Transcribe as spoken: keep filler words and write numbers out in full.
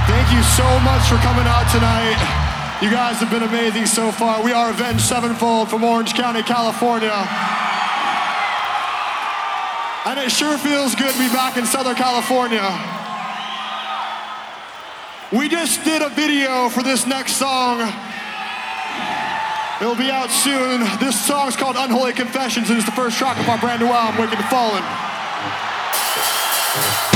Thank you so much for coming out tonight. You guys have been amazing so far. We are Avenged Sevenfold from Orange County, California. And it sure feels good to be back in Southern California. We just did a video for this next song. It'll be out soon. This song's called Unholy Confessions, and it's the first track of our brand new album, Wicked Fallen.